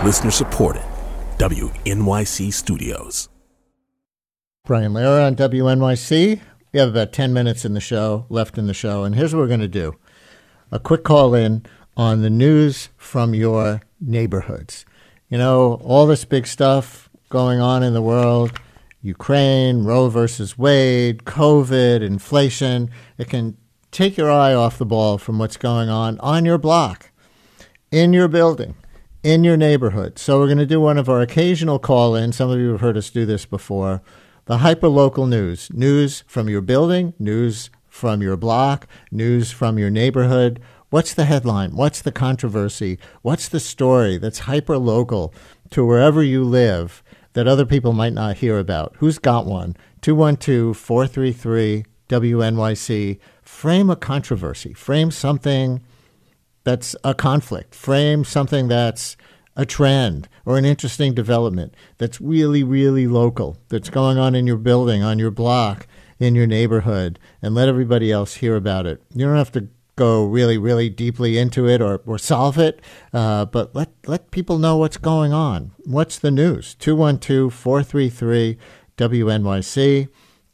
Listener supported. WNYC Studios. Brian Lehrer on WNYC. We have about 10 minutes left in the show, and here's what we're going to do. A quick call in on the news from your neighborhoods. You know, all this big stuff going on in the world, Ukraine, Roe versus Wade, COVID, inflation. It can take your eye off the ball from what's going on your block, in your building, in your neighborhood. So we're going to do one of our occasional call-ins. Some of you have heard us do this before. The hyperlocal news. News from your building, news from your block, news from your neighborhood. What's the headline? What's the controversy? What's the story that's hyperlocal to wherever you live that other people might not hear about? Who's got one? 212-433-WNYC. Frame a controversy. Frame something that's a conflict. Frame something that's a trend or an interesting development that's really, really local, that's going on in your building, on your block, in your neighborhood, and let everybody else hear about it. You don't have to go really, really deeply into it or solve it, but let people know what's going on. What's the news? 212-433-WNYC,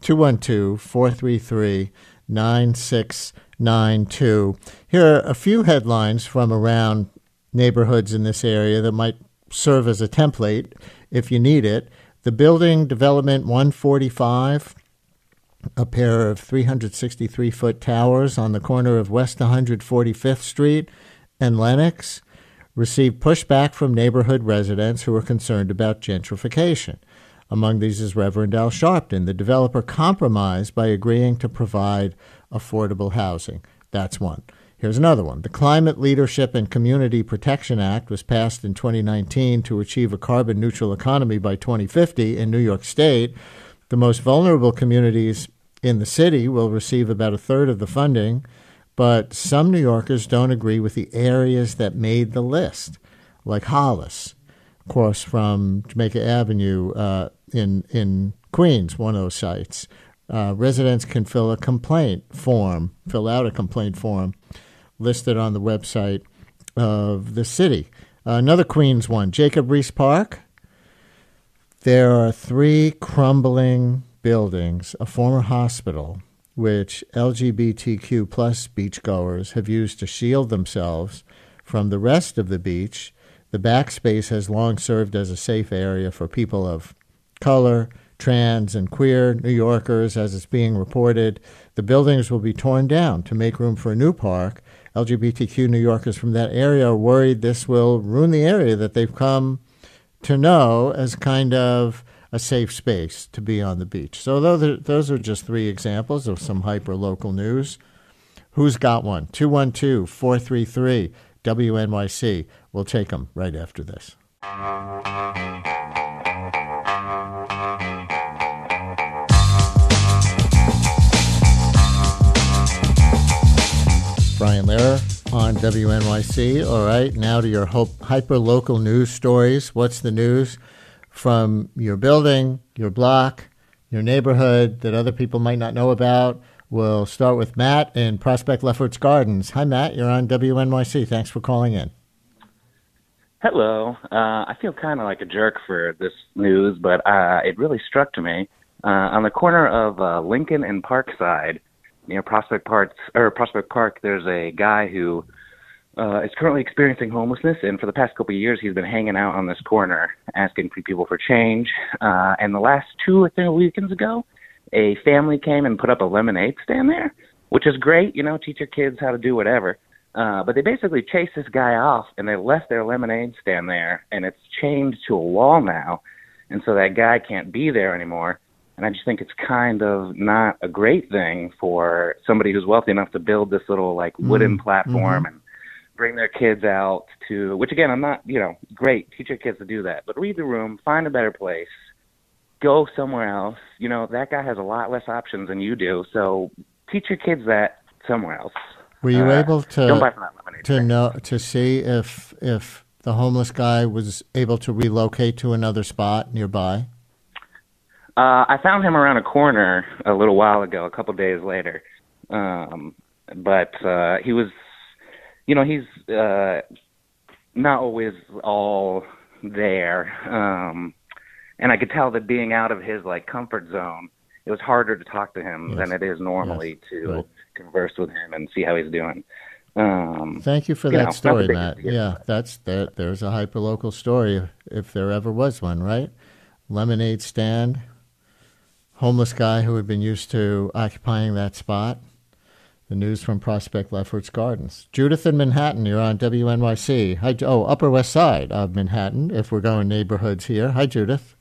212-433-9692. Here are a few headlines from around neighborhoods in this area that might serve as a template if you need it. The building development 145, a pair of 363-foot towers on the corner of West 145th Street and Lenox, received pushback from neighborhood residents who are concerned about gentrification. Among these is Reverend Al Sharpton. The developer compromised by agreeing to provide affordable housing. That's one. Here's another one. The Climate Leadership and Community Protection Act was passed in 2019 to achieve a carbon-neutral economy by 2050 in New York State. The most vulnerable communities in the city will receive about a third of the funding, but some New Yorkers don't agree with the areas that made the list, like Hollis, of course, from Jamaica Avenue in Queens, one of those sites. Residents can fill out a complaint form listed on the website of the city. Another Queens one, Jacob Riis Park. There are 3 crumbling buildings, a former hospital, which LGBTQ plus beachgoers have used to shield themselves from the rest of the beach. The backspace has long served as a safe area for people of color, trans, and queer New Yorkers, as it's being reported. The buildings will be torn down to make room for a new park. LGBTQ New Yorkers from that area are worried this will ruin the area that they've come to know as kind of a safe space to be on the beach. So those are just 3 examples of some hyper-local news. Who's got one? 212-433-WNYC. We'll take them right after this. Brian Lehrer on WNYC. All right, now to your hyper-local news stories. What's the news from your building, your block, your neighborhood that other people might not know about? We'll start with Matt in Prospect Lefferts Gardens. Hi, Matt. You're on WNYC. Thanks for calling in. Hello. I feel kind of like a jerk for this news, but it really struck to me. On the corner of Lincoln and Parkside, near Prospect Park, there's a guy who is currently experiencing homelessness, and for the past couple of years, he's been hanging out on this corner, asking people for change. And the last 2 or 3 weekends ago, a family came and put up a lemonade stand there, which is great, teach your kids how to do whatever. But they basically chased this guy off, and they left their lemonade stand there, and it's chained to a wall now, and so that guy can't be there anymore. And I just think it's kind of not a great thing for somebody who's wealthy enough to build this little wooden platform and bring their kids out to, which again, I'm not, great, teach your kids to do that, but read the room, find a better place, go somewhere else. That guy has a lot less options than you do, so teach your kids that somewhere else. Were you able don't buy from that lemonade to see if the homeless guy was able to relocate to another spot nearby? I found him around a corner a little while ago, a couple days later. But he was, he's not always all there. And I could tell that being out of his like comfort zone, it was harder to talk to him than it is normally to converse with him and see how he's doing. Thank you for that story, Matt. Yeah, there's a hyperlocal story if there ever was one, right? Lemonade stand, homeless guy who had been used to occupying that spot. The news from Prospect Lefferts Gardens. Judith in Manhattan, you're on WNYC. Hi, Upper West Side of Manhattan, if we're going neighborhoods here. Hi, Judith.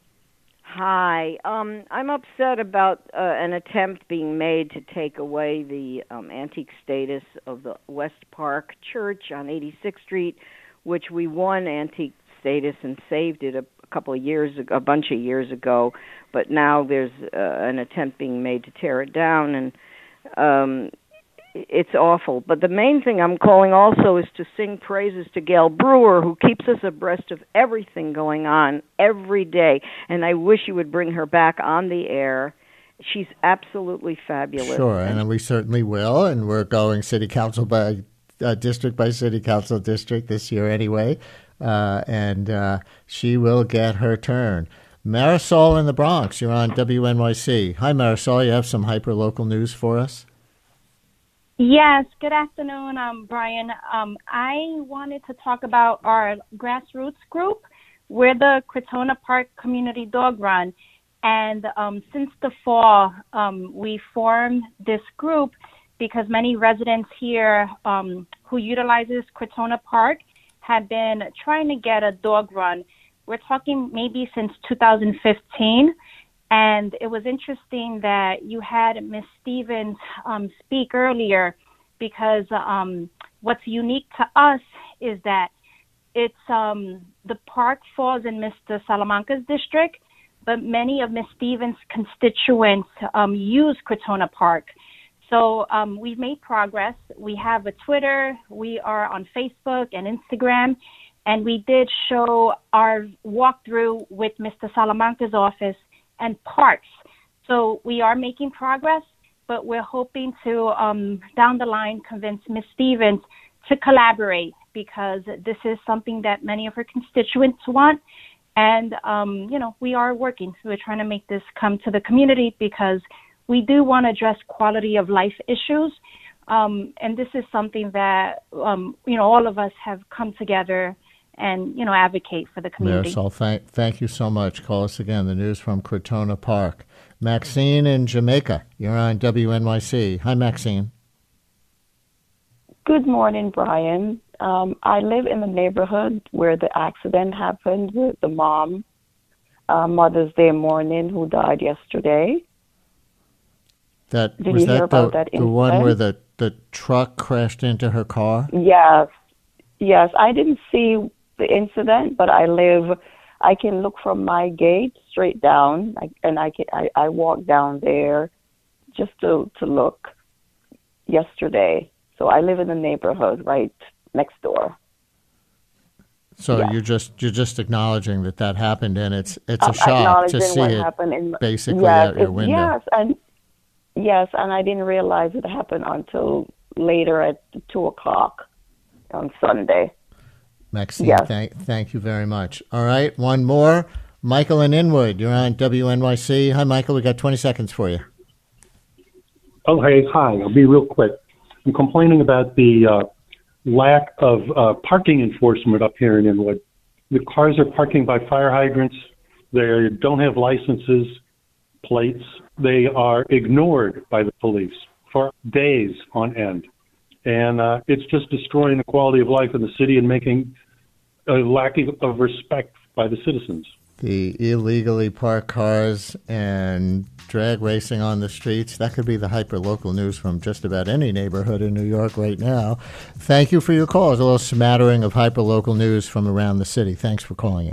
Hi. I'm upset about an attempt being made to take away the antique status of the West Park Church on 86th Street, which we won antique status and saved it a bunch of years ago. But now there's an attempt being made to tear it down, and it's awful. But the main thing I'm calling also is to sing praises to Gail Brewer, who keeps us abreast of everything going on every day. And I wish you would bring her back on the air. She's absolutely fabulous. Sure, and we certainly will. And we're going city council by city council district this year anyway. And she will get her turn. Marisol in the Bronx, you're on WNYC. Hi, Marisol. You have some hyperlocal news for us? Yes, good afternoon, Brian. I wanted to talk about our grassroots group. We're the Crotona Park Community Dog Run. And since the fall, we formed this group because many residents here who utilizes Crotona Park have been trying to get a dog run. We're talking maybe since 2015. And it was interesting that you had Ms. Stevens speak earlier because what's unique to us is that it's the park falls in Mr. Salamanca's district, but many of Ms. Stevens' constituents use Crotona Park. So we've made progress. We have a Twitter. We are on Facebook and Instagram. And we did show our walkthrough with Mr. Salamanca's office and parks. So we are making progress, but we're hoping to, down the line, convince Ms. Stevens to collaborate because this is something that many of her constituents want. And, we are working. So we're trying to make this come to the community because we do want to address quality of life issues. And this is something that, all of us have come together and, advocate for the community. Marisol, thank you so much. Call us again. The news from Crotona Park. Maxine in Jamaica, you're on WNYC. Hi, Maxine. Good morning, Brian. I live in the neighborhood where the accident happened with the mom, Mother's Day morning, who died yesterday. Did you hear about that incident? The one where the truck crashed into her car? Yes. I didn't see the incident, but I can look from my gate straight down, and I walked down there just to look yesterday. So I live in the neighborhood right next door. So you're just acknowledging that happened, and it's a shock to see it basically out your window. Yes, and I didn't realize it happened until later at 2:00 on Sunday. Maxine, thank you very much. All right, one more. Michael in Inwood, you're on WNYC. Hi, Michael. We got 20 seconds for you. Oh, hey, hi. I'll be real quick. I'm complaining about the lack of parking enforcement up here in Inwood. The cars are parking by fire hydrants. They don't have licenses, plates. They are ignored by the police for days on end. And it's just destroying the quality of life in the city and making a lack of respect by the citizens. The illegally parked cars and drag racing on the streets, that could be the hyper-local news from just about any neighborhood in New York right now. Thank you for your call. It's a little smattering of hyper-local news from around the city. Thanks for calling in.